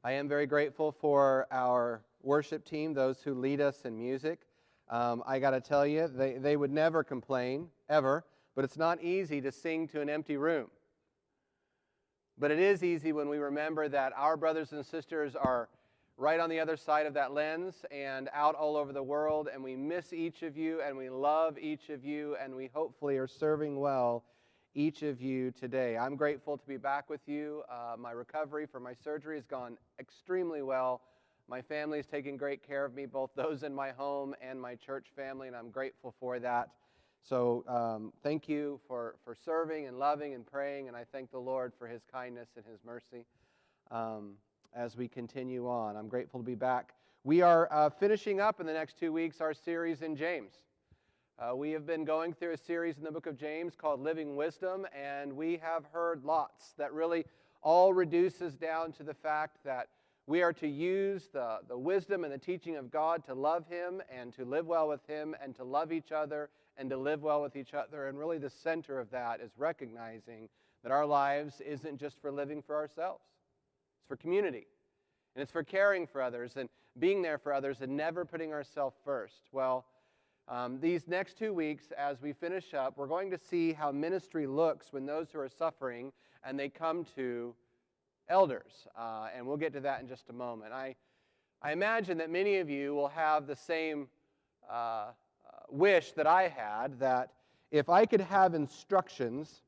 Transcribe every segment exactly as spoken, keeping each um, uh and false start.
I am very grateful for our worship team, those who lead us in music. Um, I got to tell you, they, they would never complain, ever, but it's not easy to sing to an empty room. But it is easy when we remember that our brothers and sisters are right on the other side of that lens and out all over the world, and we miss each of you, and we love each of you, and we hopefully are serving well each of you today. I'm grateful to be back with you. Uh, my recovery for my surgery has gone extremely well. My family is taking great care of me, both those in my home and my church family, and I'm grateful for that. So um, thank you for, for serving and loving and praying, and I thank the Lord for His kindness and His mercy um, as we continue on. I'm grateful to be back. We are uh, finishing up in the next two weeks our series in James. Uh, we have been going through a series in the book of James called Living Wisdom, and we have heard lots that really all reduces down to the fact that we are to use the, the wisdom and the teaching of God to love Him and to live well with Him and to love each other and to live well with each other. And really the center of that is recognizing that our lives isn't just for living for ourselves. It's for community. And it's for caring for others and being there for others and never putting ourselves first. Well, Um, these next two weeks, as we finish up, we're going to see how ministry looks when those who are suffering and they come to elders. Uh, and we'll get to that in just a moment. I, I imagine that many of you will have the same uh, uh, wish that I had, that if I could have instructions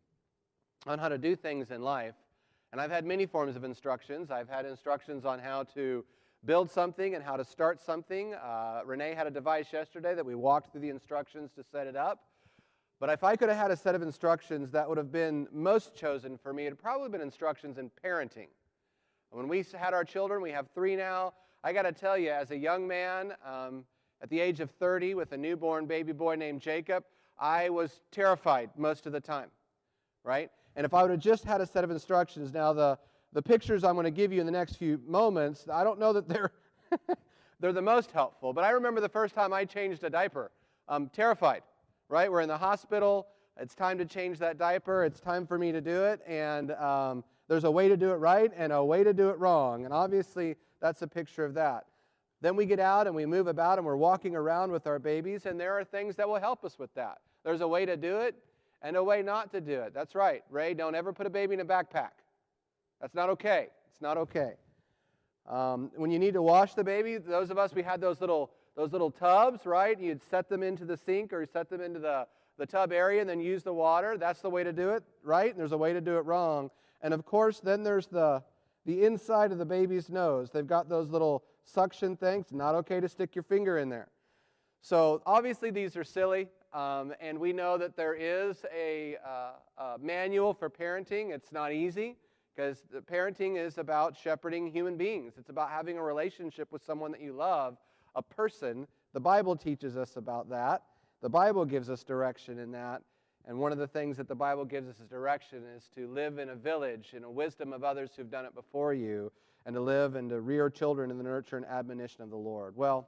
on how to do things in life, and I've had many forms of instructions. I've had instructions on how to build something and how to start something. Uh, Renee had a device yesterday that we walked through the instructions to set it up. But if I could have had a set of instructions that would have been most chosen for me, it would probably been instructions in parenting. When we had our children, we have three now, I got to tell you, as a young man, um, at the age of thirty, with a newborn baby boy named Jacob, I was terrified most of the time, right? And if I would have just had a set of instructions, now the The pictures I'm going to give you in the next few moments, I don't know that they're they're the most helpful, but I remember the first time I changed a diaper. I'm terrified, right? We're in the hospital. It's time to change that diaper. It's time for me to do it, and um, there's a way to do it right and a way to do it wrong, and obviously that's a picture of that. Then we get out and we move about and we're walking around with our babies, and there are things that will help us with that. There's a way to do it and a way not to do it. That's right. Ray, don't ever put a baby in a backpack. That's not okay. It's not okay. Um, when you need to wash the baby, those of us, we had those little those little tubs, right? You'd set them into the sink or set them into the, the tub area and then use the water. That's the way to do it, right? And there's a way to do it wrong. And of course, then there's the, the inside of the baby's nose. They've got those little suction things. Not okay to stick your finger in there. So obviously these are silly, um, and we know that there is a, uh, a manual for parenting. It's not easy, because parenting is about shepherding human beings. It's about having a relationship with someone that you love, a person. The Bible teaches us about that. The Bible gives us direction in that. And one of the things that the Bible gives us as direction is to live in a village, in a wisdom of others who've done it before you, and to live and to rear children in the nurture and admonition of the Lord. Well,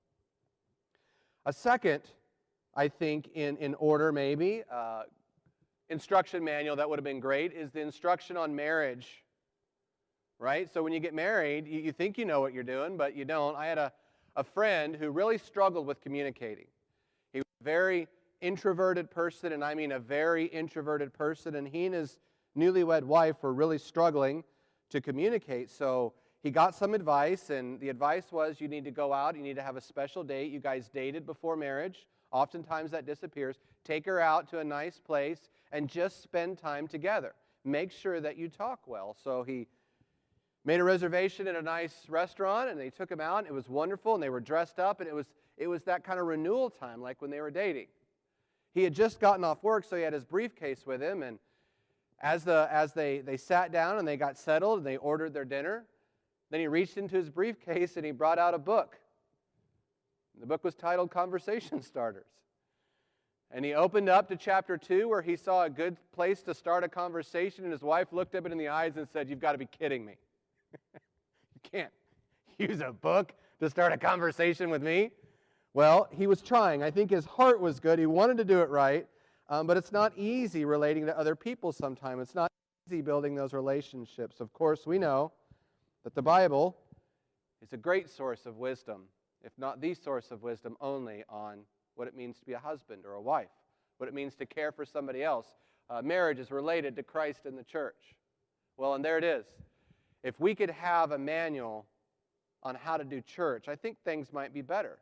a second, I think, in, in order maybe, uh, instruction manual that would have been great is the instruction on marriage, right? So when you get married, you, you think you know what you're doing, but you don't. I had a, a friend who really struggled with communicating. He was a very introverted person, and I mean a very introverted person, and he and his newlywed wife were really struggling to communicate. So he got some advice, and the advice was you need to go out, you need to have a special date. You guys dated before marriage. Oftentimes that disappears. Take her out to a nice place and just spend time together. Make sure that you talk well. So he made a reservation at a nice restaurant, and they took him out, and it was wonderful, and they were dressed up, and it was it was that kind of renewal time, like when they were dating. He had just gotten off work, so he had his briefcase with him, and as the as they, they sat down and they got settled and they ordered their dinner, then he reached into his briefcase and he brought out a book. The book was titled Conversation Starters. And he opened up to chapter two, where he saw a good place to start a conversation, and his wife looked him in the eyes and said, "You've got to be kidding me. You can't use a book to start a conversation with me." Well, he was trying. I think his heart was good. He wanted to do it right, um, but it's not easy relating to other people sometimes. It's not easy building those relationships. Of course, we know that the Bible is a great source of wisdom, if not the source of wisdom only, on what it means to be a husband or a wife, what it means to care for somebody else. Uh, marriage is related to Christ and the church. Well, and there it is. If we could have a manual on how to do church, I think things might be better.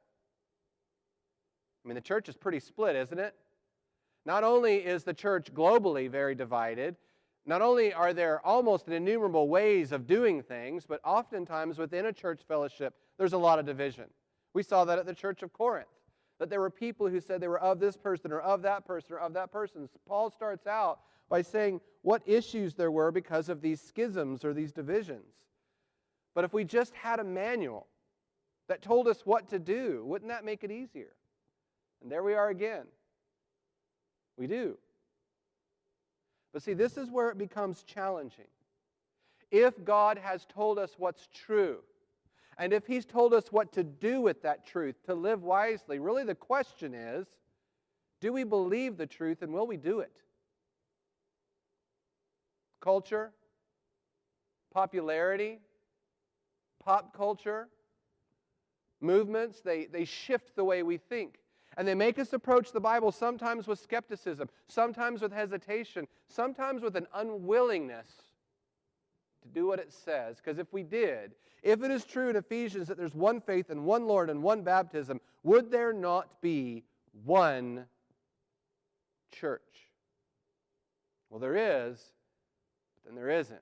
I mean, the church is pretty split, isn't it? Not only is the church globally very divided, not only are there almost innumerable ways of doing things, but oftentimes within a church fellowship, there's a lot of division. We saw that at the church of Corinth, that there were people who said they were of this person or of that person or of that person. Paul starts out by saying what issues there were because of these schisms or these divisions. But if we just had a manual that told us what to do, wouldn't that make it easier? And there we are again. We do. But see, this is where it becomes challenging. If God has told us what's true, and if He's told us what to do with that truth, to live wisely, really the question is, do we believe the truth and will we do it? Culture, popularity, pop culture, movements, they, they shift the way we think. And they make us approach the Bible sometimes with skepticism, sometimes with hesitation, sometimes with an unwillingness to do what it says. Because if we did, if it is true in Ephesians that there's one faith and one Lord and one baptism, would there not be one church? Well, there is, but then there isn't.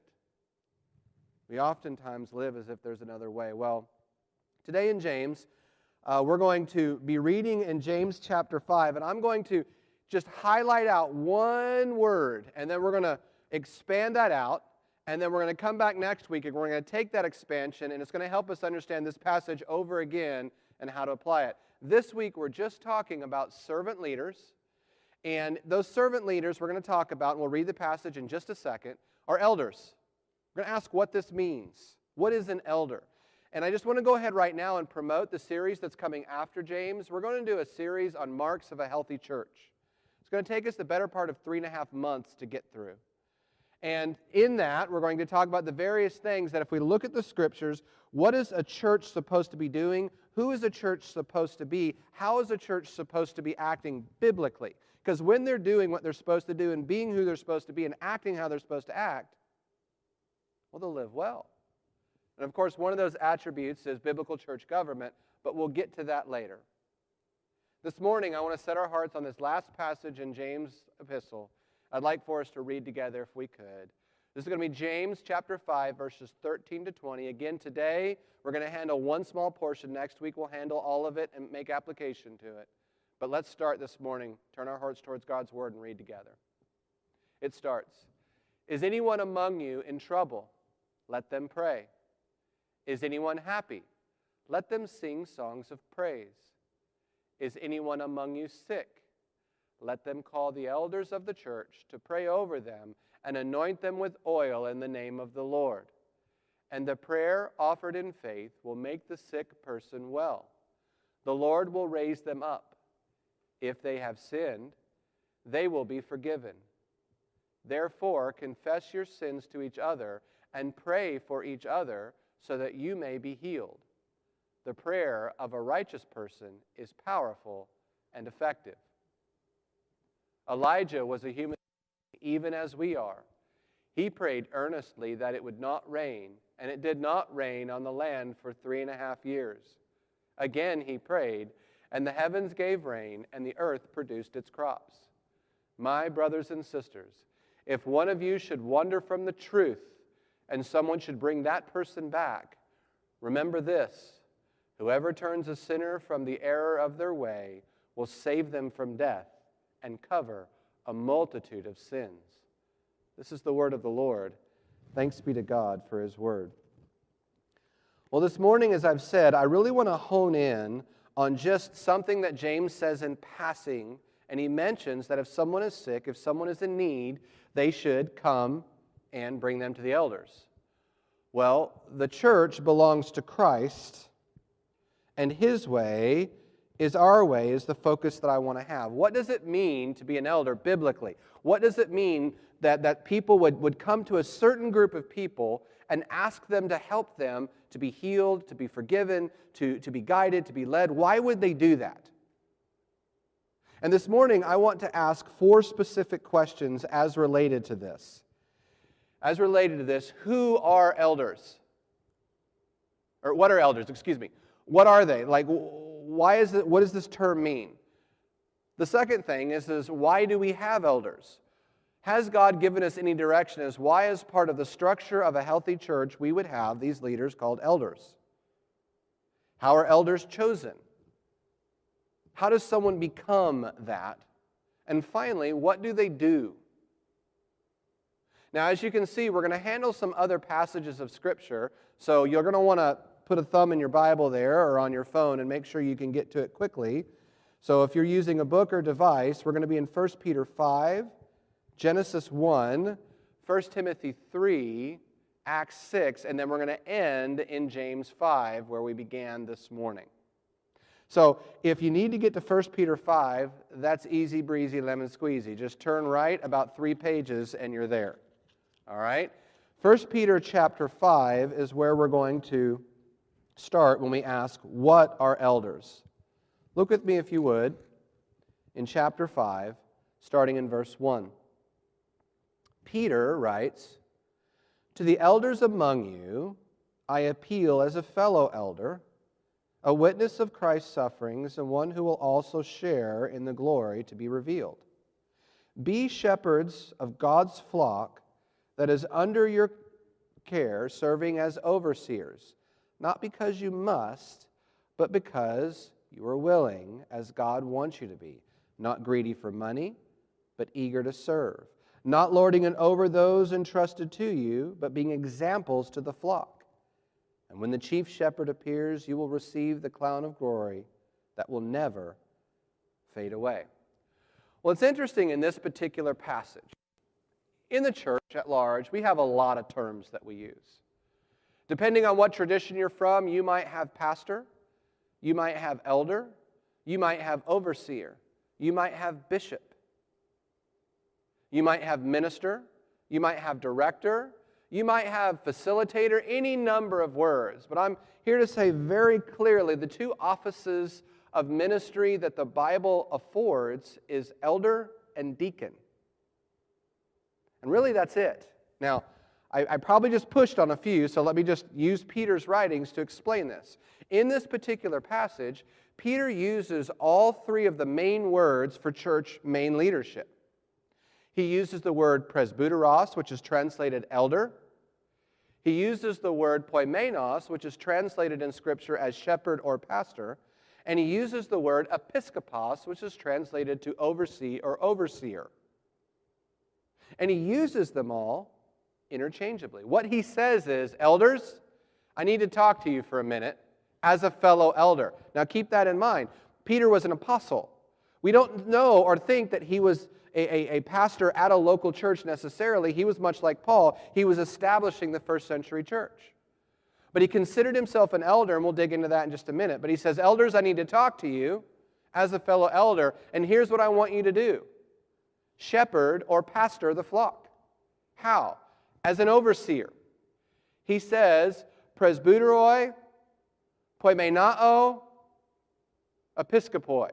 We oftentimes live as if there's another way. Well, today in James, Uh, we're going to be reading in James chapter five, and I'm going to just highlight out one word, and then we're going to expand that out, and then we're going to come back next week, and we're going to take that expansion, and it's going to help us understand this passage over again and how to apply it. This week, we're just talking about servant leaders, and those servant leaders we're going to talk about, and we'll read the passage in just a second, are elders. We're going to ask what this means. What is an elder? And I just want to go ahead right now and promote the series that's coming after James. We're going to do a series on marks of a healthy church. It's going to take us the better part of three and a half months to get through. And in that, we're going to talk about the various things that if we look at the Scriptures, what is a church supposed to be doing? Who is a church supposed to be? How is a church supposed to be acting biblically? Because when they're doing what they're supposed to do and being who they're supposed to be and acting how they're supposed to act, well, they'll live well. And of course, one of those attributes is biblical church government, but we'll get to that later. This morning, I want to set our hearts on this last passage in James' epistle. I'd like for us to read together if we could. This is going to be James chapter five, verses thirteen to twenty. Again, today, we're going to handle one small portion. Next week, we'll handle all of it and make application to it. But let's start this morning, turn our hearts towards God's Word and read together. It starts, "Is anyone among you in trouble? Let them pray. Is anyone happy? Let them sing songs of praise. Is anyone among you sick? Let them call the elders of the church to pray over them and anoint them with oil in the name of the Lord. And the prayer offered in faith will make the sick person well. The Lord will raise them up. If they have sinned, they will be forgiven. Therefore, confess your sins to each other and pray for each other so that you may be healed. The prayer of a righteous person is powerful and effective." Elijah was a human being, even as we are. He prayed earnestly that it would not rain, and it did not rain on the land for three and a half years. Again he prayed, and the heavens gave rain, and the earth produced its crops. My brothers and sisters, if one of you should wander from the truth, and someone should bring that person back, remember this: whoever turns a sinner from the error of their way will save them from death and cover a multitude of sins. This is the word of the Lord. Thanks be to God for His word. Well, this morning, as I've said, I really want to hone in on just something that James says in passing, and he mentions that if someone is sick, if someone is in need, they should come and bring them to the elders. Well, the church belongs to Christ, and His way is our way, is the focus that I want to have. What does it mean to be an elder biblically? What does it mean that, that people would, would come to a certain group of people and ask them to help them to be healed, to be forgiven, to, to be guided, to be led. Why would they do that? And this morning, I want to ask four specific questions as related to this. As related to this, who are elders? Or what are elders? Excuse me. What are they? Like, why is it? What does this term mean? The second thing is, is why do we have elders? Has God given us any direction as why, as part of the structure of a healthy church, we would have these leaders called elders? How are elders chosen? How does someone become that? And finally, what do they do? Now, as you can see, we're going to handle some other passages of Scripture, so you're going to want to put a thumb in your Bible there or on your phone and make sure you can get to it quickly. So if you're using a book or device, we're going to be in First Peter five, Genesis one, First Timothy three, Acts six, and then we're going to end in James five, where we began this morning. So if you need to get to First Peter five, that's easy breezy lemon squeezy. Just turn right about three pages and you're there. All right? First Peter chapter five is where we're going to start when we ask, what are elders? Look with me, if you would, in chapter five, starting in verse one. Peter writes, "To the elders among you, I appeal as a fellow elder, a witness of Christ's sufferings, and one who will also share in the glory to be revealed. Be shepherds of God's flock that is under your care, serving as overseers, not because you must, but because you are willing, as God wants you to be, not greedy for money, but eager to serve, not lording it over those entrusted to you, but being examples to the flock. And when the chief shepherd appears, you will receive the crown of glory that will never fade away." Well, it's interesting in this particular passage. In the church at large, we have a lot of terms that we use. Depending on what tradition you're from, you might have pastor, you might have elder, you might have overseer, you might have bishop, you might have minister, you might have director, you might have facilitator, any number of words. But I'm here to say very clearly the two offices of ministry that the Bible affords is elder and deacon. And really that's it. Now, I, I probably just pushed on a few, so let me just use Peter's writings to explain this. In this particular passage, Peter uses all three of the main words for church main leadership. He uses the word presbyteros, which is translated elder. He uses the word poimenos, which is translated in Scripture as shepherd or pastor. And he uses the word episkopos, which is translated to oversee or overseer. And he uses them all interchangeably. What he says is, elders, I need to talk to you for a minute as a fellow elder. Now keep that in mind. Peter was an apostle. We don't know or think that he was A, a, a pastor at a local church necessarily. He was much like Paul. He was establishing the first century church. But he considered himself an elder, and we'll dig into that in just a minute. But he says, elders, I need to talk to you as a fellow elder, and here's what I want you to do. Shepherd or pastor the flock. How? As an overseer. He says, presbyteroi, poimenao, episkopoi.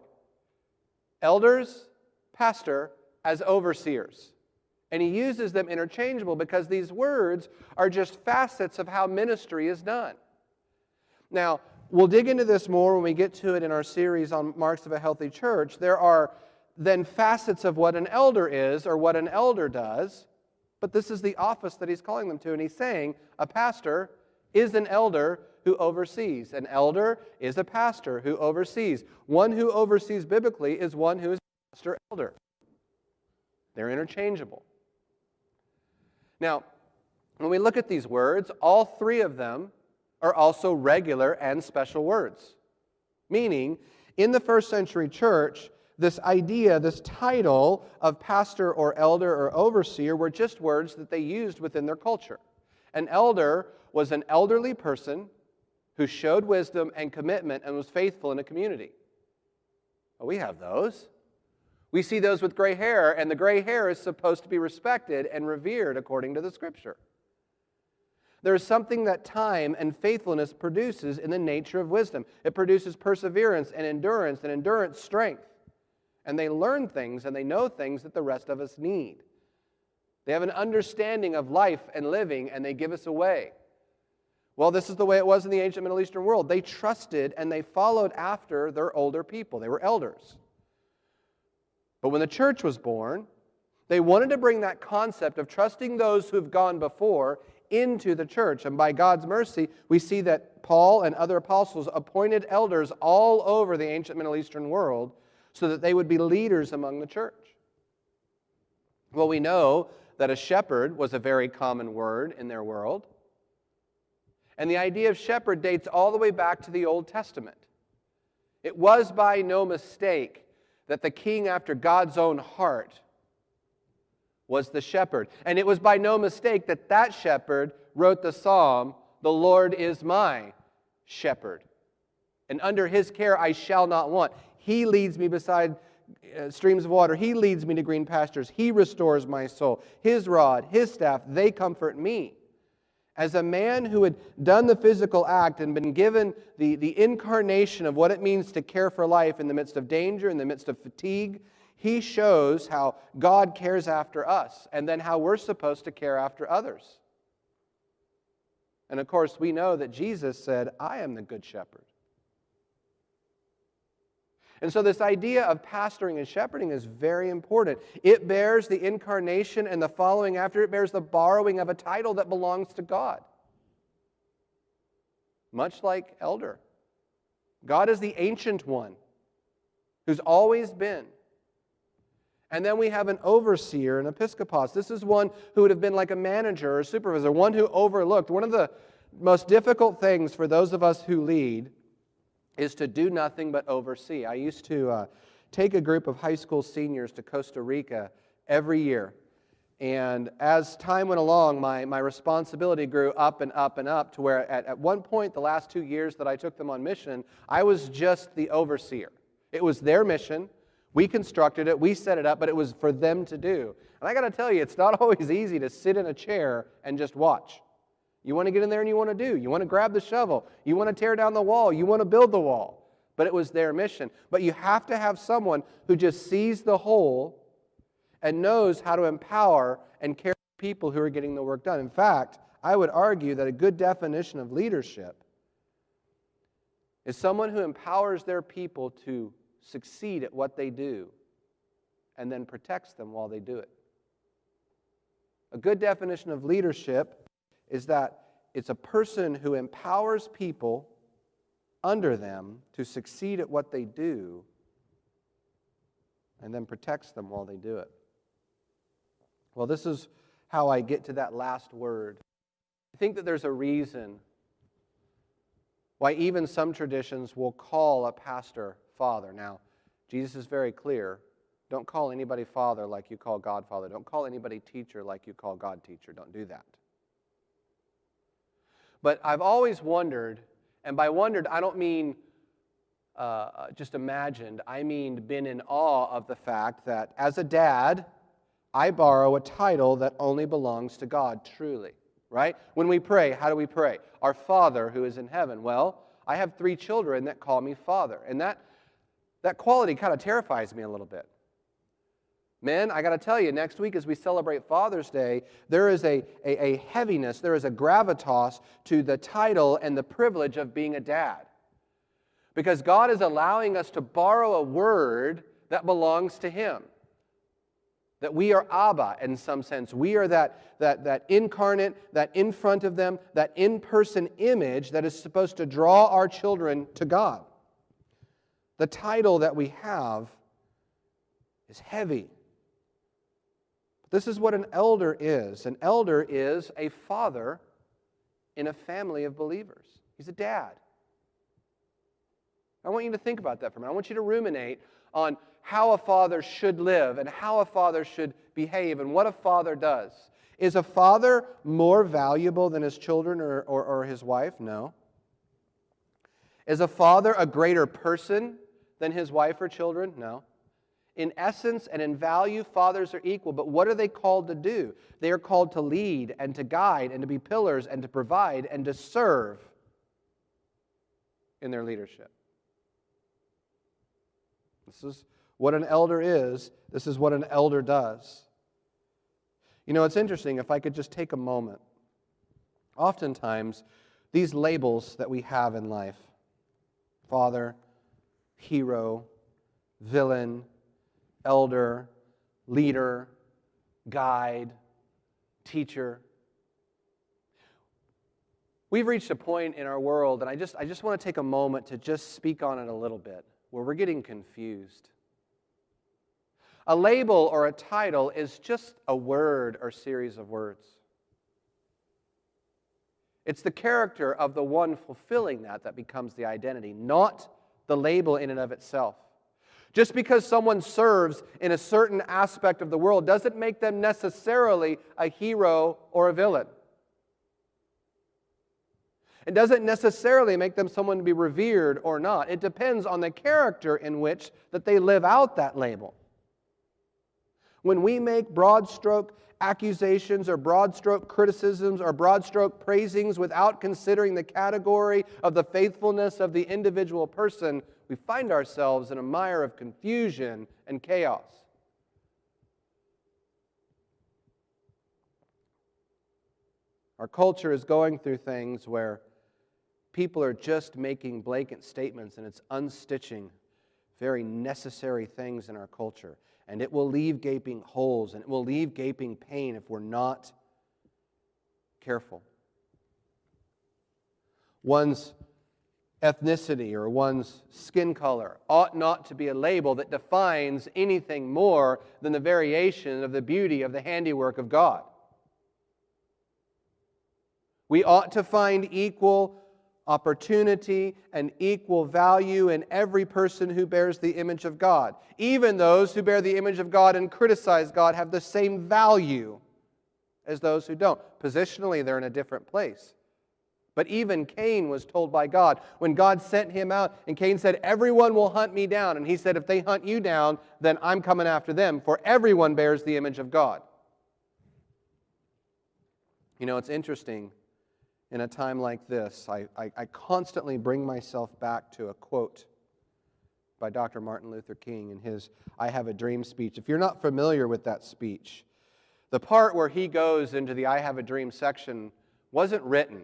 Elders, pastor, as overseers. And he uses them interchangeable because these words are just facets of how ministry is done. Now, we'll dig into this more when we get to it in our series on Marks of a Healthy Church. There are then facets of what an elder is or what an elder does, but this is the office that he's calling them to, and he's saying a pastor is an elder who oversees. An elder is a pastor who oversees. One who oversees biblically is one who is a pastor elder. They're interchangeable. Now, when we look at these words, all three of them are also regular and special words. Meaning, in the first century church, this idea, this title of pastor or elder or overseer were just words that they used within their culture. An elder was an elderly person who showed wisdom and commitment and was faithful in a community. Well, we have those. We see those with gray hair, and the gray hair is supposed to be respected and revered according to the Scripture. There's something that time and faithfulness produces in the nature of wisdom. It produces perseverance and endurance, and endurance strength. And they learn things and they know things that the rest of us need. They have an understanding of life and living, and they give us away. Well, this is the way it was in the ancient Middle Eastern world. They trusted and they followed after their older people. They were elders. But when the church was born, they wanted to bring that concept of trusting those who have gone before into the church. And by God's mercy, we see that Paul and other apostles appointed elders all over the ancient Middle Eastern world so that they would be leaders among the church. Well, we know that a shepherd was a very common word in their world. And the idea of shepherd dates all the way back to the Old Testament. It was by no mistake that the king after God's own heart was the shepherd. And it was by no mistake that that shepherd wrote the psalm, "The Lord is my shepherd, and under his care I shall not want. He leads me beside uh, streams of water. He leads me to green pastures. He restores my soul. His rod, his staff, they comfort me." As a man who had done the physical act and been given the, the incarnation of what it means to care for life in the midst of danger, in the midst of fatigue, he shows how God cares after us and then how we're supposed to care after others. And of course, we know that Jesus said, "I am the good shepherd." And so this idea of pastoring and shepherding is very important. It bears the incarnation, and the following after it bears the borrowing of a title that belongs to God. Much like elder. God is the ancient one who's always been. And then we have an overseer, an episkopos. This is one who would have been like a manager or a supervisor, one who overlooked. One of the most difficult things for those of us who lead is to do nothing but oversee. I used to uh, take a group of high school seniors to Costa Rica every year. And as time went along, my, my responsibility grew up and up and up to where at, at one point, the last two years that I took them on mission, I was just the overseer. It was their mission. We constructed it. We set it up, but it was for them to do. And I got to tell you, it's not always easy to sit in a chair and just watch. You want to get in there and you want to do. You want to grab the shovel. You want to tear down the wall. You want to build the wall. But it was their mission. But you have to have someone who just sees the whole and knows how to empower and care for people who are getting the work done. In fact, I would argue that a good definition of leadership is someone who empowers their people to succeed at what they do and then protects them while they do it. A good definition of leadership is that it's a person who empowers people under them to succeed at what they do and then protects them while they do it. Well, this is how I get to that last word. I think that there's a reason why even some traditions will call a pastor father. Now, Jesus is very clear. Don't call anybody father like you call God father. Don't call anybody teacher like you call God teacher. Don't do that. But I've always wondered, and by wondered, I don't mean uh, just imagined. I mean been in awe of the fact that as a dad, I borrow a title that only belongs to God, truly, right? When we pray, how do we pray? Our Father who is in heaven. Well, I have three children that call me Father, and that, that quality kind of terrifies me a little bit. Men, I got to tell you, next week as we celebrate Father's Day, there is a, a, a heaviness, there is a gravitas to the title and the privilege of being a dad. Because God is allowing us to borrow a word that belongs to Him. That we are Abba in some sense. We are that, that, that incarnate, that in front of them, that in-person image that is supposed to draw our children to God. The title that we have is heavy. This is what an elder is. An elder is a father in a family of believers. He's a dad. I want you to think about that for a minute. I want you to ruminate on how a father should live and how a father should behave and what a father does. Is a father more valuable than his children or, or, or his wife? No. Is a father a greater person than his wife or children? No. In essence and in value, fathers are equal, but what are they called to do? They are called to lead and to guide and to be pillars and to provide and to serve in their leadership. This is what an elder is. This is what an elder does. You know, it's interesting, if I could just take a moment. Oftentimes, these labels that we have in life, father, hero, villain, elder, leader, guide, teacher. We've reached a point in our world, and I just, I just want to take a moment to just speak on it a little bit, where we're getting confused. A label or a title is just a word or series of words. It's the character of the one fulfilling that that becomes the identity, not the label in and of itself. Just because someone serves in a certain aspect of the world doesn't make them necessarily a hero or a villain. It doesn't necessarily make them someone to be revered or not. It depends on the character in which that they live out that label. When we make broad stroke accusations or broad stroke criticisms or broad stroke praisings without considering the category of the faithfulness of the individual person, we find ourselves in a mire of confusion and chaos. Our culture is going through things where people are just making blanket statements, and it's unstitching very necessary things in our culture. And it will leave gaping holes, and it will leave gaping pain if we're not careful. One's ethnicity or one's skin color ought not to be a label that defines anything more than the variation of the beauty of the handiwork of God. We ought to find equal opportunity and equal value in every person who bears the image of God. Even those who bear the image of God and criticize God have the same value as those who don't. Positionally, they're in a different place. But even Cain was told by God, when God sent him out, and Cain said, everyone will hunt me down. And he said, if they hunt you down, then I'm coming after them, for everyone bears the image of God. You know, it's interesting. In a time like this, I, I, I constantly bring myself back to a quote by Doctor Martin Luther King in his I Have a Dream speech. If you're not familiar with that speech, the part where he goes into the I Have a Dream section wasn't written.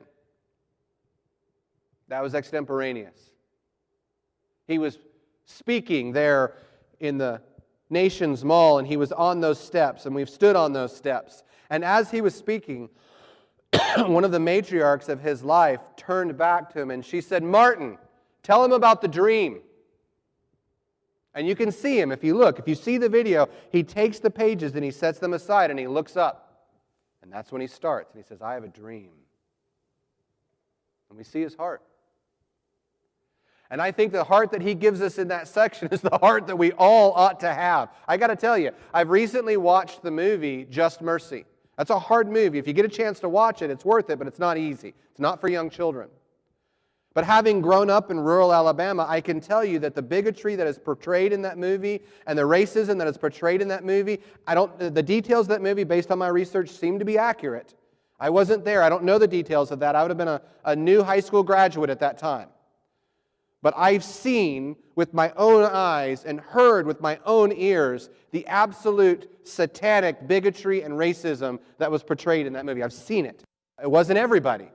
That was extemporaneous. He was speaking there in the Nations Mall, and he was on those steps, and we've stood on those steps. And as he was speaking, one of the matriarchs of his life turned back to him and she said, Martin, tell him about the dream. And you can see him if you look. If you see the video, he takes the pages and he sets them aside and he looks up. And that's when he starts. And he says, I have a dream. And we see his heart. And I think the heart that he gives us in that section is the heart that we all ought to have. I got to tell you, I've recently watched the movie Just Mercy. That's a hard movie. If you get a chance to watch it, it's worth it, but it's not easy. It's not for young children. But having grown up in rural Alabama, I can tell you that the bigotry that is portrayed in that movie and the racism that is portrayed in that movie, I don't, the details of that movie, based on my research, seem to be accurate. I wasn't there. I don't know the details of that. I would have been a, a new high school graduate at that time. But I've seen with my own eyes and heard with my own ears the absolute satanic bigotry and racism that was portrayed in that movie. I've seen it. It wasn't everybody.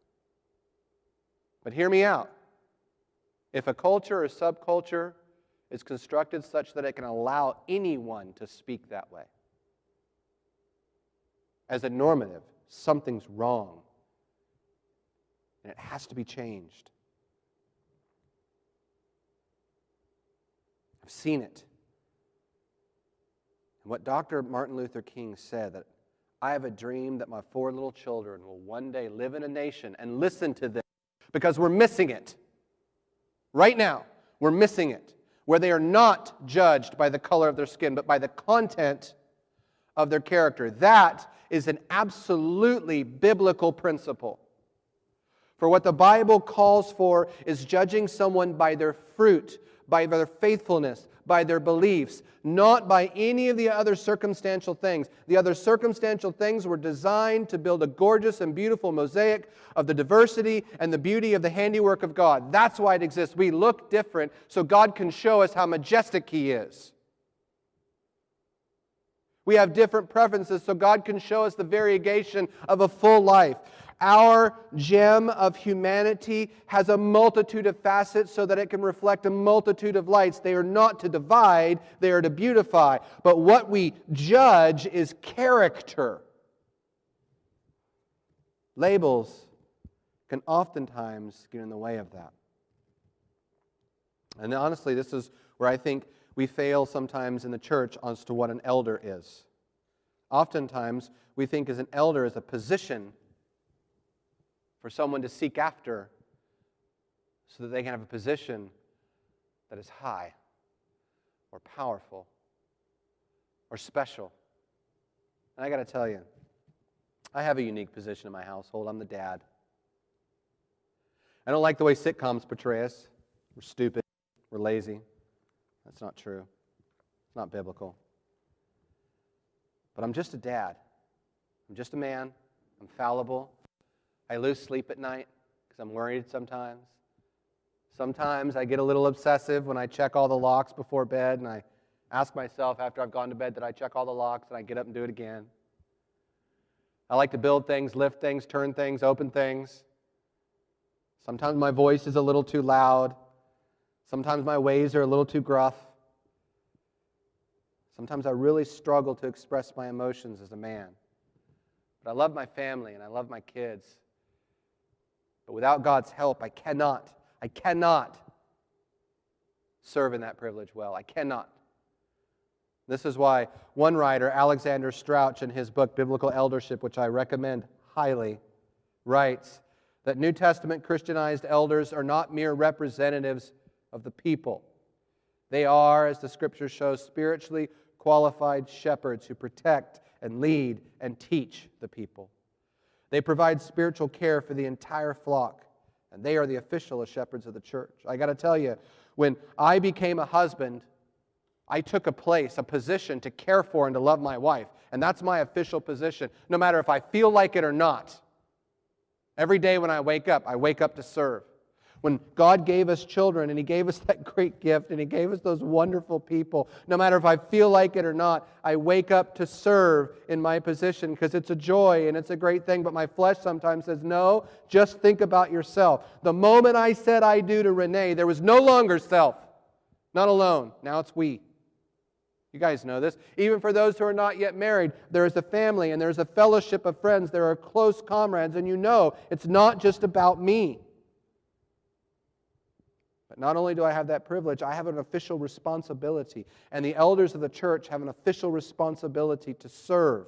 But hear me out. If a culture or subculture is constructed such that it can allow anyone to speak that way, as a normative, something's wrong. And it has to be changed. I've seen it. And what Doctor Martin Luther King said, that I have a dream that my four little children will one day live in a nation and listen to this, because we're missing it. Right now, we're missing it. Where they are not judged by the color of their skin, but by the content of their character. That is an absolutely biblical principle. For what the Bible calls for is judging someone by their fruit, by their faithfulness, by their beliefs, not by any of the other circumstantial things. The other circumstantial things were designed to build a gorgeous and beautiful mosaic of the diversity and the beauty of the handiwork of God. That's why it exists. We look different so God can show us how majestic He is. We have different preferences so God can show us the variegation of a full life. Our gem of humanity has a multitude of facets so that it can reflect a multitude of lights. They are not to divide, they are to beautify. But what we judge is character. Labels can oftentimes get in the way of that. And honestly, this is where I think we fail sometimes in the church as to what an elder is. Oftentimes, we think as an elder is a position for someone to seek after so that they can have a position that is high or powerful or special. And I got to tell you, I have a unique position in my household. I'm the dad. I don't like the way sitcoms portray us. We're stupid. We're lazy. That's not true. It's not biblical. But I'm just a dad. I'm just a man. I'm fallible. I lose sleep at night because I'm worried sometimes. Sometimes I get a little obsessive when I check all the locks before bed, and I ask myself after I've gone to bed, did I check all the locks? And I get up and do it again. I like to build things, lift things, turn things, open things. Sometimes my voice is a little too loud. Sometimes my ways are a little too gruff. Sometimes I really struggle to express my emotions as a man. But I love my family and I love my kids. But without God's help, I cannot, I cannot serve in that privilege well. I cannot. This is why one writer, Alexander Strauch, in his book, Biblical Eldership, which I recommend highly, writes that New Testament Christianized elders are not mere representatives of the people. They are, as the Scripture shows, spiritually qualified shepherds who protect and lead and teach the people. They provide spiritual care for the entire flock, and they are the official shepherds of the church. I got to tell you, when I became a husband, I took a place, a position to care for and to love my wife, and that's my official position, no matter if I feel like it or not. Every day when I wake up, I wake up to serve. When God gave us children and He gave us that great gift and He gave us those wonderful people, no matter if I feel like it or not, I wake up to serve in my position because it's a joy and it's a great thing. But my flesh sometimes says, no, just think about yourself. The moment I said I do to Renee, there was no longer self. Not alone. Now it's we. You guys know this. Even for those who are not yet married, there is a family and there is a fellowship of friends. There are close comrades, and you know it's not just about me. But not only do I have that privilege, I have an official responsibility. And the elders of the church have an official responsibility to serve.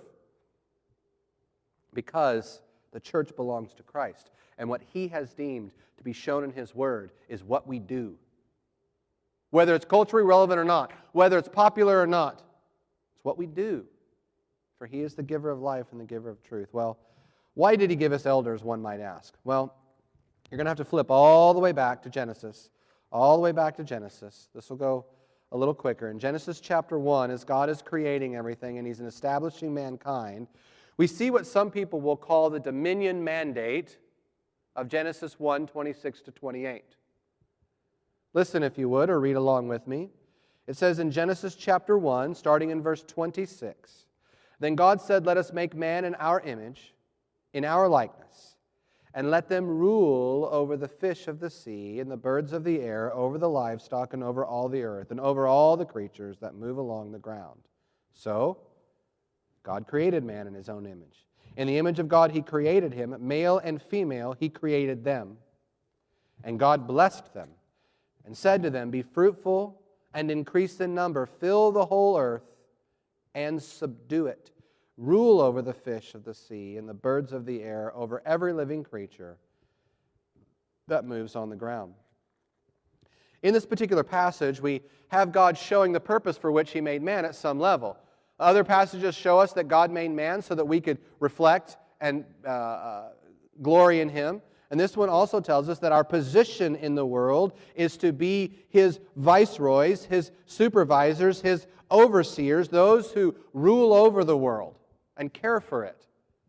Because the church belongs to Christ. And what He has deemed to be shown in His Word is what we do. Whether it's culturally relevant or not, whether it's popular or not, it's what we do. For He is the giver of life and the giver of truth. Well, why did He give us elders, one might ask? Well, you're going to have to flip all the way back to Genesis. All the way back to Genesis. This will go a little quicker. In Genesis chapter one, as God is creating everything and He's establishing mankind, we see what some people will call the dominion mandate of Genesis one, twenty-six to twenty-eight. Listen, if you would, or read along with me. It says in Genesis chapter one, starting in verse twenty-six, "Then God said, 'Let us make man in our image, in our likeness, and let them rule over the fish of the sea and the birds of the air, over the livestock and over all the earth, and over all the creatures that move along the ground.' So God created man in His own image. In the image of God He created him, male and female He created them. And God blessed them and said to them, 'Be fruitful and increase in number, fill the whole earth and subdue it. Rule over the fish of the sea and the birds of the air, over every living creature that moves on the ground.'" In this particular passage, we have God showing the purpose for which He made man at some level. Other passages show us that God made man so that we could reflect and uh, uh, glory in Him. And this one also tells us that our position in the world is to be His viceroys, His supervisors, His overseers, those who rule over the world and care for it.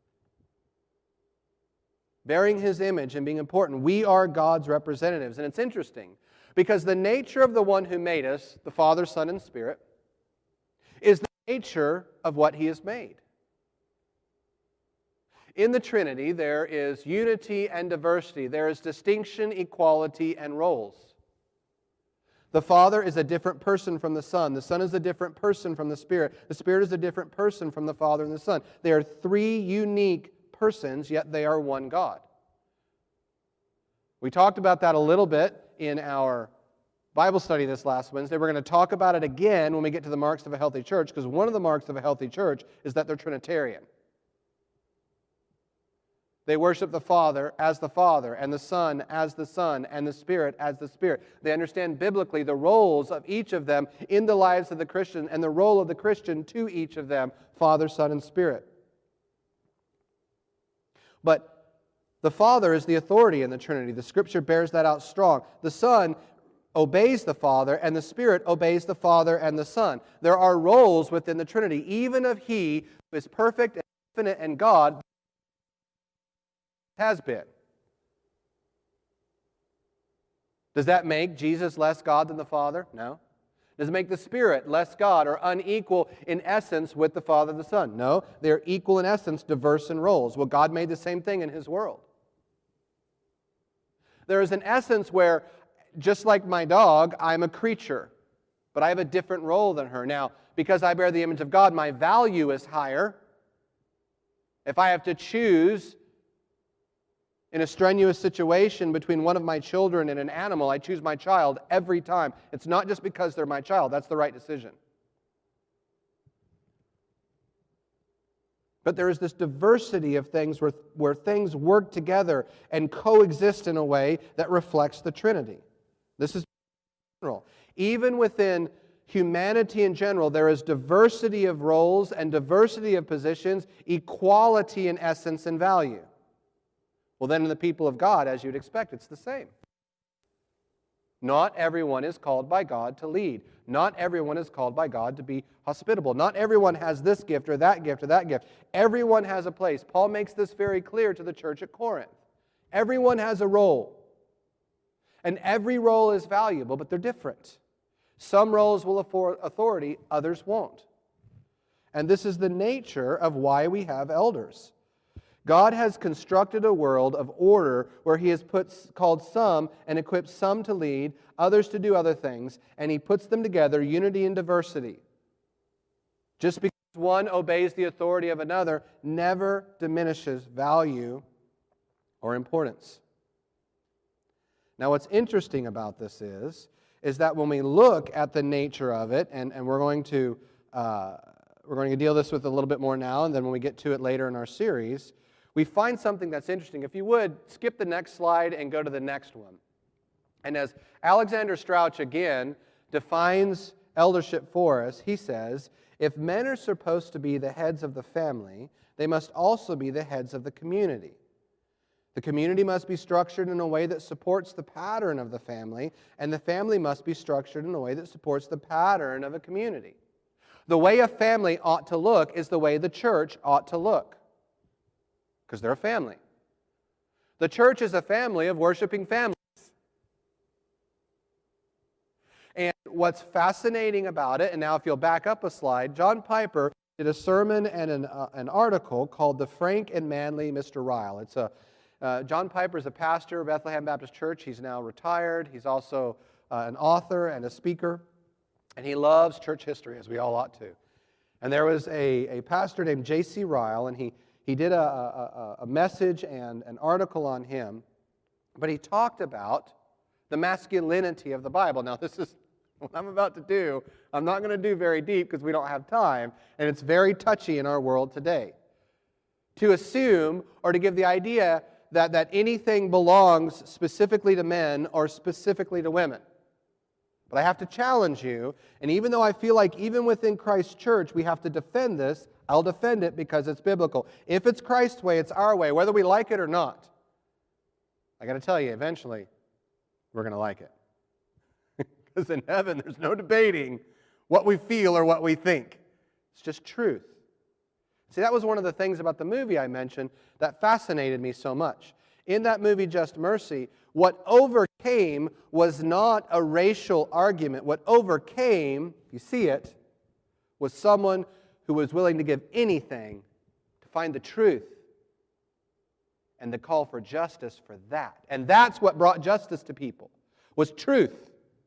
Bearing His image and being important. We are God's representatives. And it's interesting because the nature of the one who made us, the Father, Son, and Spirit, is the nature of what He has made. In the Trinity, there is unity and diversity. There is distinction, equality, and roles. The Father is a different person from the Son. The Son is a different person from the Spirit. The Spirit is a different person from the Father and the Son. They are three unique persons, yet they are one God. We talked about that a little bit in our Bible study this last Wednesday. We're going to talk about it again when we get to the marks of a healthy church, because one of the marks of a healthy church is that they're Trinitarian. They worship the Father as the Father, and the Son as the Son, and the Spirit as the Spirit. They understand biblically the roles of each of them in the lives of the Christian, and the role of the Christian to each of them, Father, Son, and Spirit. But the Father is the authority in the Trinity. The Scripture bears that out strong. The Son obeys the Father, and the Spirit obeys the Father and the Son. There are roles within the Trinity, even of He who is perfect and infinite and God has been. Does that make Jesus less God than the Father? No. Does it make the Spirit less God or unequal in essence with the Father and the Son? No. They are equal in essence, diverse in roles. Well, God made the same thing in His world. There is an essence where, just like my dog, I'm a creature, but I have a different role than her. Now, because I bear the image of God, my value is higher. If I have to choose in a strenuous situation between one of my children and an animal, I choose my child every time. It's not just because they're my child. That's the right decision. But there is this diversity of things where, where things work together and coexist in a way that reflects the Trinity. This is general. Even within humanity in general, there is diversity of roles and diversity of positions, equality in essence and value. Well, then in the people of God, as you'd expect, it's the same. Not everyone is called by God to lead. Not everyone is called by God to be hospitable. Not everyone has this gift or that gift or that gift. Everyone has a place. Paul makes this very clear to the church at Corinth. Everyone has a role. And every role is valuable, but they're different. Some roles will afford authority, others won't. And this is the nature of why we have elders. God has constructed a world of order where He has put, called some and equipped some to lead, others to do other things, and He puts them together, unity and diversity. Just because one obeys the authority of another never diminishes value or importance. Now, what's interesting about this is, is that when we look at the nature of it, and, and we're going to uh, we're going to deal this with a little bit more now, and then when we get to it later in our series, we find something that's interesting. If you would, skip the next slide and go to the next one. And as Alexander Strauch again defines eldership for us, he says, if men are supposed to be the heads of the family, they must also be the heads of the community. The community must be structured in a way that supports the pattern of the family, and the family must be structured in a way that supports the pattern of a community. The way a family ought to look is the way the church ought to look, because they're a family. The church is a family of worshiping families. And what's fascinating about it, and now if you'll back up a slide, John Piper did a sermon and an, uh, an article called The Frank and Manly Mister Ryle. It's a Uh, John Piper is a pastor of Bethlehem Baptist Church. He's now retired. He's also uh, an author and a speaker. And he loves church history, as we all ought to. And there was a, a pastor named J C Ryle, and he, he did a, a, a message and an article on him. But he talked about the masculinity of the Bible. Now, this is what I'm about to do. I'm not going to do very deep because we don't have time. And it's very touchy in our world today. To assume or to give the idea That, that anything belongs specifically to men or specifically to women. But I have to challenge you, and even though I feel like even within Christ's church we have to defend this, I'll defend it because it's biblical. If it's Christ's way, it's our way, whether we like it or not. I got to tell you, eventually, we're going to like it. Because in heaven, there's no debating what we feel or what we think. It's just truth. See, that was one of the things about the movie I mentioned that fascinated me so much. In that movie, Just Mercy, what overcame was not a racial argument. What overcame, you see it, was someone who was willing to give anything to find the truth and to call for justice for that. And that's what brought justice to people, was truth.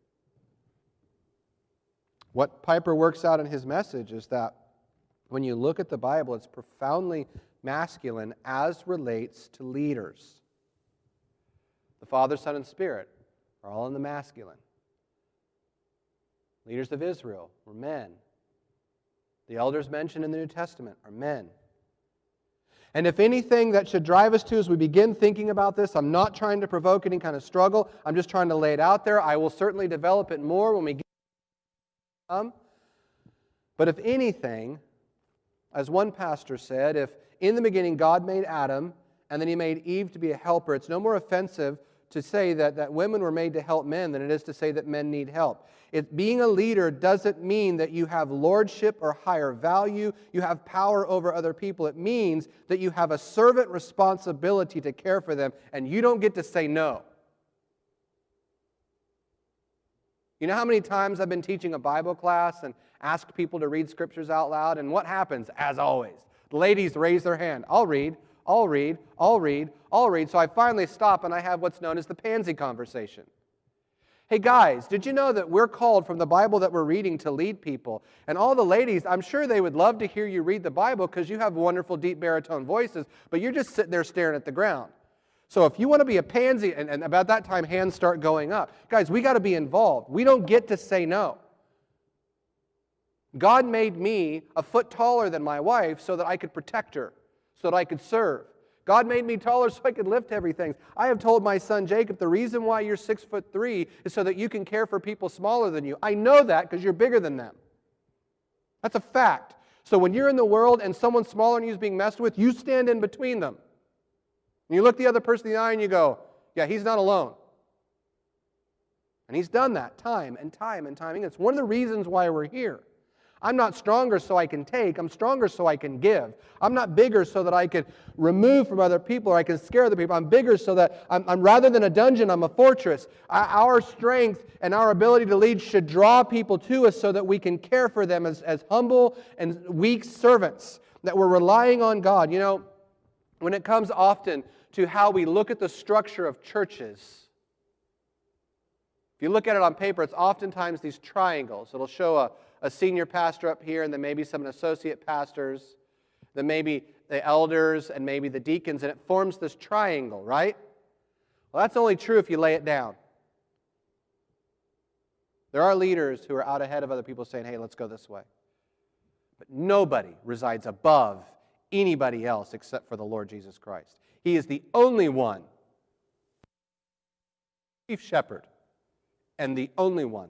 What Piper works out in his message is that when you look at the Bible, it's profoundly masculine as relates to leaders. The Father, Son, and Spirit are all in the masculine. Leaders of Israel were men. The elders mentioned in the New Testament are men. And if anything that should drive us to as we begin thinking about this, I'm not trying to provoke any kind of struggle. I'm just trying to lay it out there. I will certainly develop it more when we get to come. But if anything, as one pastor said, if in the beginning God made Adam and then He made Eve to be a helper, it's no more offensive to say that, that women were made to help men than it is to say that men need help. It, being a leader doesn't mean that you have lordship or higher value, you have power over other people. It means that you have a servant responsibility to care for them, and you don't get to say no. You know how many times I've been teaching a Bible class and asked people to read scriptures out loud, and what happens? As always, the ladies raise their hand. I'll read, I'll read, I'll read, I'll read. So I finally stop and I have what's known as the pansy conversation. Hey guys, did you know that we're called from the Bible that we're reading to lead people? And all the ladies, I'm sure they would love to hear you read the Bible because you have wonderful deep baritone voices, but you're just sitting there staring at the ground. So if you want to be a pansy, and, and about that time hands start going up, guys, we got to be involved. We don't get to say no. God made me a foot taller than my wife so that I could protect her, so that I could serve. God made me taller so I could lift heavy things. I have told my son Jacob, the reason why you're six foot three is so that you can care for people smaller than you. I know that because you're bigger than them. That's a fact. So when you're in the world and someone smaller than you is being messed with, you stand in between them. And you look the other person in the eye and you go, yeah, he's not alone. And he's done that time and time and time again. It's one of the reasons why we're here. I'm not stronger so I can take. I'm stronger so I can give. I'm not bigger so that I can remove from other people or I can scare other people. I'm bigger so that I'm, I'm rather than a dungeon, I'm a fortress. Our strength and our ability to lead should draw people to us so that we can care for them as, as humble and weak servants, that we're relying on God. You know, when it comes often to how we look at the structure of churches, if you look at it on paper, it's oftentimes these triangles. It'll show a a senior pastor up here, and then maybe some associate pastors, then maybe the elders, and maybe the deacons, and it forms this triangle, right? Well, that's only true if you lay it down. There are leaders who are out ahead of other people saying, hey, let's go this way. But nobody resides above anybody else except for the Lord Jesus Christ. He is the only one, chief shepherd, and the only one.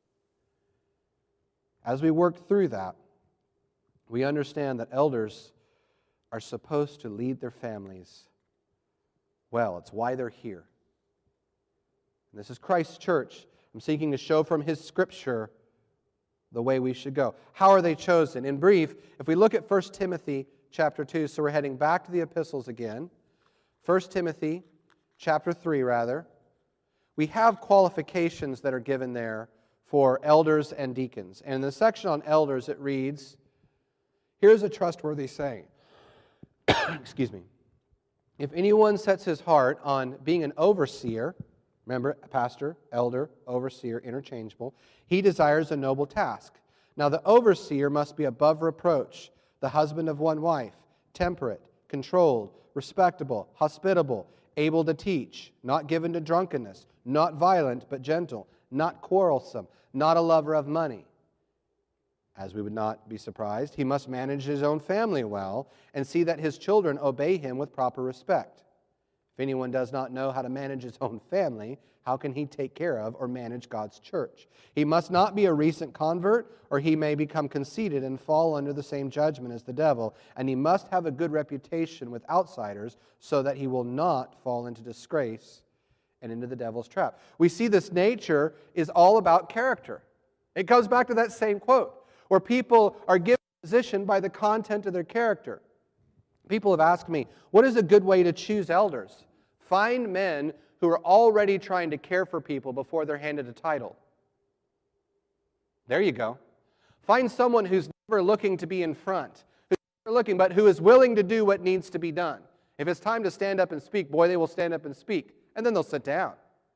As we work through that, we understand that elders are supposed to lead their families well. It's why they're here. And this is Christ's church. I'm seeking to show from His Scripture the way we should go. How are they chosen? In brief, if we look at First Timothy chapter two, so we're heading back to the epistles again. First Timothy chapter three, rather. We have qualifications that are given there for elders and deacons. And in the section on elders, it reads, here's a trustworthy saying. Excuse me. If anyone sets his heart on being an overseer, remember, pastor, elder, overseer, interchangeable, he desires a noble task. Now the overseer must be above reproach, the husband of one wife, temperate, controlled, respectable, hospitable, able to teach, not given to drunkenness, not violent but gentle, not quarrelsome, not a lover of money. As we would not be surprised, he must manage his own family well and see that his children obey him with proper respect. If anyone does not know how to manage his own family, how can he take care of or manage God's church? He must not be a recent convert, or he may become conceited and fall under the same judgment as the devil. And he must have a good reputation with outsiders so that he will not fall into disgrace and into the devil's trap. We see this nature is all about character. It goes back to that same quote, where people are given a position by the content of their character. People have asked me, what is a good way to choose elders? Find men who are already trying to care for people before they're handed a title. There you go. Find someone who's never looking to be in front, who's never looking, but who is willing to do what needs to be done. If it's time to stand up and speak, boy, they will stand up and speak, and then they'll sit down.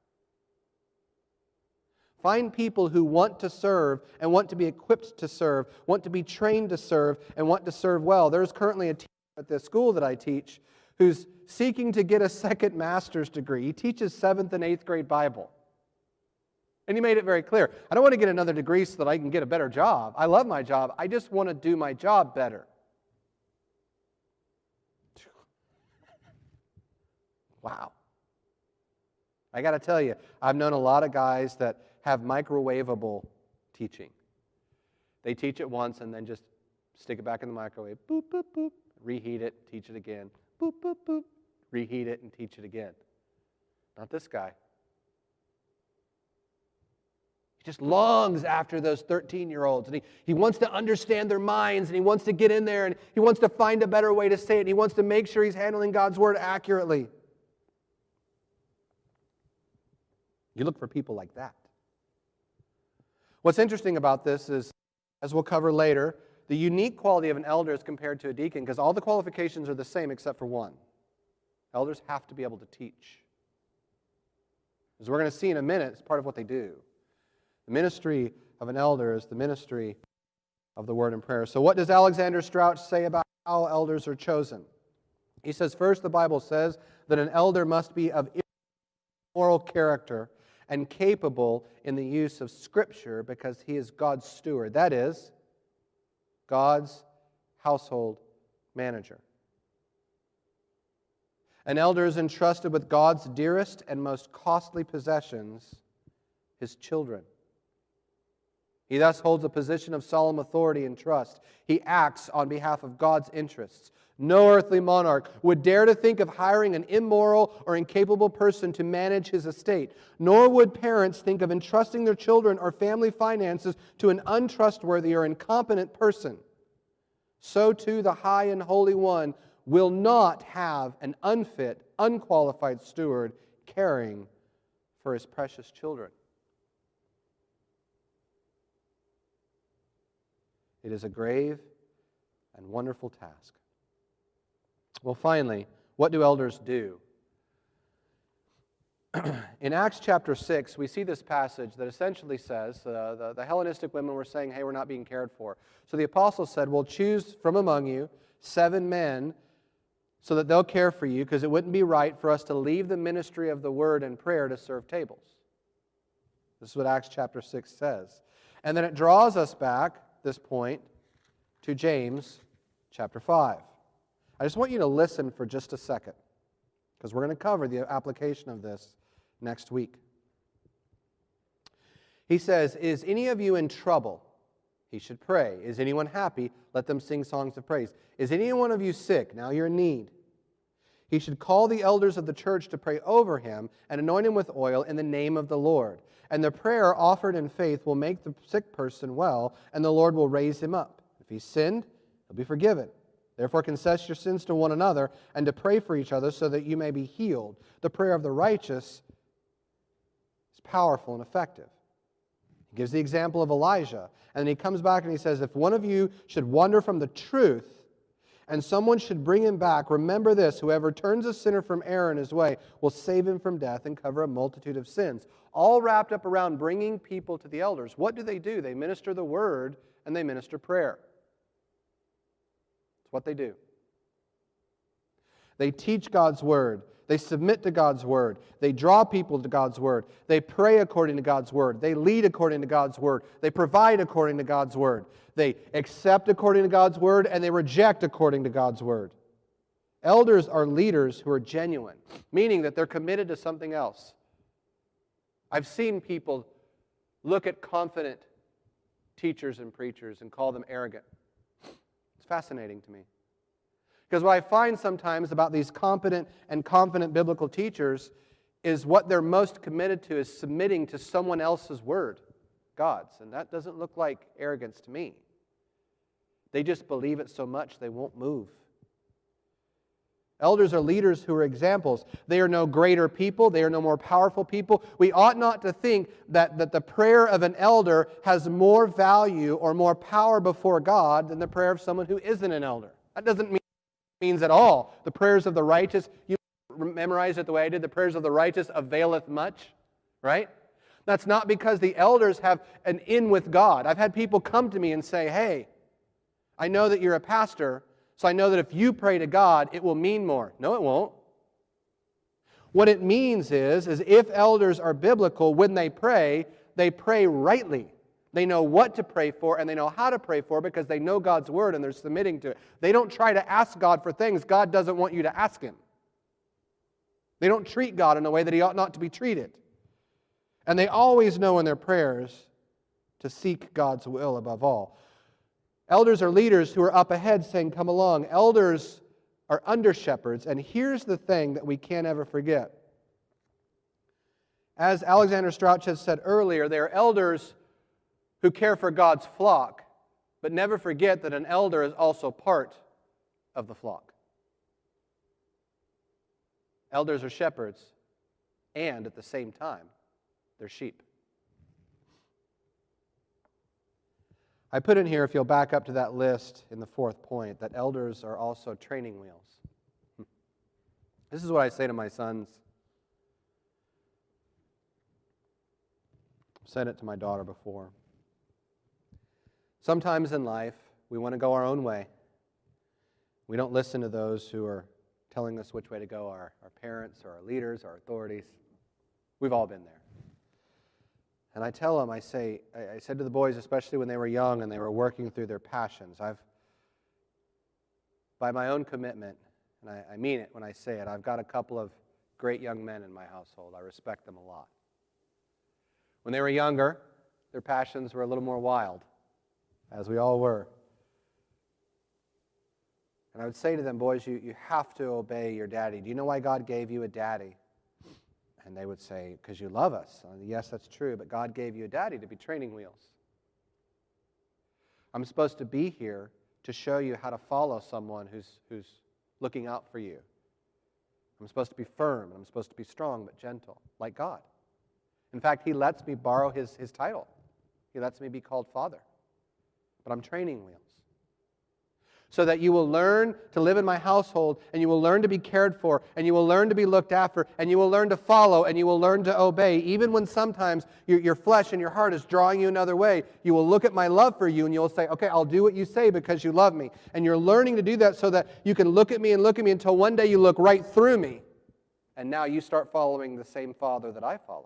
Find people who want to serve and want to be equipped to serve, want to be trained to serve, and want to serve well. There's currently a teacher at the school that I teach who's seeking to get a second master's degree. He teaches seventh and eighth grade Bible. And he made it very clear, I don't want to get another degree so that I can get a better job. I love my job. I just want to do my job better. Wow. I got to tell you, I've known a lot of guys that have microwavable teaching. They teach it once and then just stick it back in the microwave. Boop, boop, boop. Reheat it, teach it again. Boop, boop, boop. Reheat it and teach it again. Not this guy. He just longs after those thirteen-year-olds, and he, he wants to understand their minds, and he wants to get in there, and he wants to find a better way to say it, and he wants to make sure he's handling God's Word accurately. You look for people like that. What's interesting about this is, as we'll cover later, the unique quality of an elder is compared to a deacon, because all the qualifications are the same except for one. Elders have to be able to teach. As we're going to see in a minute, it's part of what they do. The ministry of an elder is the ministry of the word and prayer. So what does Alexander Strauch say about how elders are chosen? He says, first, the Bible says that an elder must be of moral character and capable in the use of Scripture because he is God's steward. That is, God's household manager. An elder is entrusted with God's dearest and most costly possessions, his children. He thus holds a position of solemn authority and trust. He acts on behalf of God's interests. No earthly monarch would dare to think of hiring an immoral or incapable person to manage his estate, nor would parents think of entrusting their children or family finances to an untrustworthy or incompetent person. So too the high and holy one will not have an unfit, unqualified steward caring for his precious children. It is a grave and wonderful task. Well, finally, what do elders do? In Acts chapter six, we see this passage that essentially says, uh, the, the Hellenistic women were saying, hey, we're not being cared for. So the apostles said, well, choose from among you seven men so that they'll care for you, because it wouldn't be right for us to leave the ministry of the word and prayer to serve tables. This is what Acts chapter six says. And then it draws us back, this point, to James chapter five. I just want you to listen for just a second, because we're going to cover the application of this next week. He says, is any of you in trouble? He should pray. Is anyone happy? Let them sing songs of praise. Is any one of you sick? Now you're in need. He should call the elders of the church to pray over him and anoint him with oil in the name of the Lord. And the prayer offered in faith will make the sick person well, and the Lord will raise him up. If he sinned, he'll be forgiven. Therefore confess your sins to one another and to pray for each other so that you may be healed. The prayer of the righteous is powerful and effective. He gives the example of Elijah. And then he comes back and he says, if one of you should wander from the truth and someone should bring him back, remember this, whoever turns a sinner from error in his way will save him from death and cover a multitude of sins. All wrapped up around bringing people to the elders. What do they do? They minister the word and they minister prayer. It's what they do. They teach God's word. They submit to God's word. They draw people to God's word. They pray according to God's word. They lead according to God's word. They provide according to God's word. They accept according to God's word, and they reject according to God's word. Elders are leaders who are genuine, meaning that they're committed to something else. I've seen people look at confident teachers and preachers and call them arrogant. It's fascinating to me. Because what I find sometimes about these competent and confident biblical teachers is what they're most committed to is submitting to someone else's word, God's. And that doesn't look like arrogance to me. They just believe it so much they won't move. Elders are leaders who are examples. They are no greater people. They are no more powerful people. We ought not to think that, that the prayer of an elder has more value or more power before God than the prayer of someone who isn't an elder. That doesn't mean means at all. The prayers of the righteous, you memorize it the way I did, the prayers of the righteous availeth much, right? That's not because the elders have an in with God. I've had people come to me and say, hey, I know that you're a pastor, so I know that if you pray to God, it will mean more. No, it won't. What it means is, is if elders are biblical, when they pray, they pray rightly. They know what to pray for and they know how to pray for because they know God's Word and they're submitting to it. They don't try to ask God for things God doesn't want you to ask Him. They don't treat God in a way that He ought not to be treated. And they always know in their prayers to seek God's will above all. Elders are leaders who are up ahead saying, come along. Elders are under-shepherds. And here's the thing that we can't ever forget. As Alexander Strauch has said earlier, they are elders who care for God's flock, but never forget that an elder is also part of the flock. Elders are shepherds, and at the same time, they're sheep. I put in here, if you'll back up to that list in the fourth point, that elders are also training wheels. This is what I say to my sons. I've said it to my daughter before. Sometimes in life, we want to go our own way. We don't listen to those who are telling us which way to go, our, our parents or our leaders, our authorities. We've all been there. And I tell them, I say, I said to the boys, especially when they were young and they were working through their passions, I've, by my own commitment, and I, I mean it when I say it, I've got a couple of great young men in my household. I respect them a lot. When they were younger, their passions were a little more wild, as we all were. And I would say to them, boys, you, you have to obey your daddy. Do you know why God gave you a daddy? And they would say, because you love us. Uh, yes, that's true, but God gave you a daddy to be training wheels. I'm supposed to be here to show you how to follow someone who's, who's looking out for you. I'm supposed to be firm, and I'm supposed to be strong but gentle, like God. In fact, He lets me borrow His, his title. He lets me be called Father. But I'm training wheels. So that you will learn to live in my household, and you will learn to be cared for, and you will learn to be looked after, and you will learn to follow, and you will learn to obey. Even when sometimes your, your flesh and your heart is drawing you another way, you will look at my love for you, and you'll say, okay, I'll do what you say because you love me. And you're learning to do that so that you can look at me and look at me until one day you look right through me, and now you start following the same Father that I follow.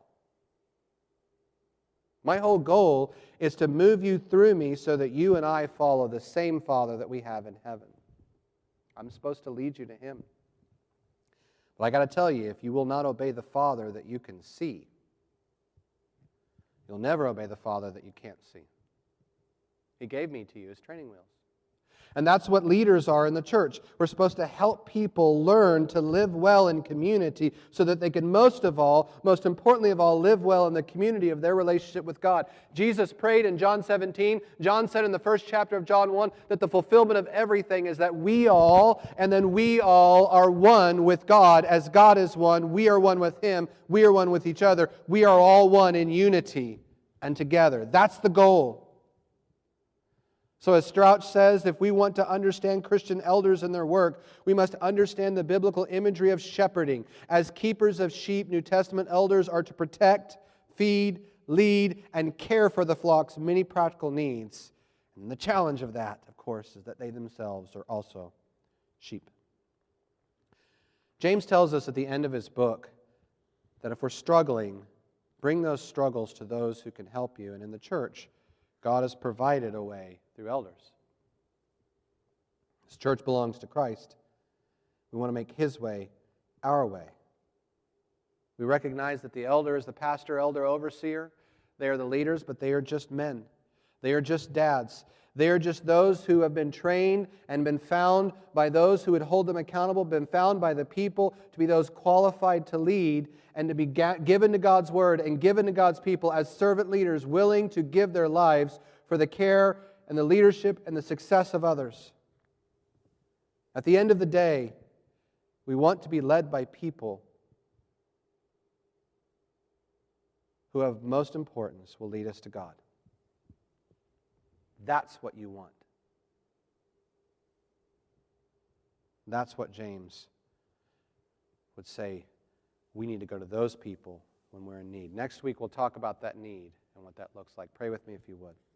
My whole goal is to move you through me so that you and I follow the same Father that we have in heaven. I'm supposed to lead you to Him. But I got to tell you, if you will not obey the Father that you can see, you'll never obey the Father that you can't see. He gave me to you as training wheels. And that's what leaders are in the church. We're supposed to help people learn to live well in community so that they can most of all, most importantly of all, live well in the community of their relationship with God. Jesus prayed in John seventeen. John said in the first chapter of John one that the fulfillment of everything is that we all, and then we all are one with God. As God is one, we are one with Him. We are one with each other. We are all one in unity and together. That's the goal. So as Strauch says, if we want to understand Christian elders and their work, we must understand the biblical imagery of shepherding. As keepers of sheep, New Testament elders are to protect, feed, lead, and care for the flock's many practical needs. And the challenge of that, of course, is that they themselves are also sheep. James tells us at the end of his book that if we're struggling, bring those struggles to those who can help you. And in the church, God has provided a way through elders. This church belongs to Christ. We want to make His way our way. We recognize that the elder is the pastor, elder, overseer. They are the leaders, but they are just men. They are just dads. They are just those who have been trained and been found by those who would hold them accountable, been found by the people to be those qualified to lead and to be ga- given to God's Word and given to God's people as servant leaders, willing to give their lives for the care and the leadership and the success of others. At the end of the day, we want to be led by people who, of most importance, will lead us to God. That's what you want. That's what James would say. We need to go to those people when we're in need. Next week we'll talk about that need and what that looks like. Pray with me if you would.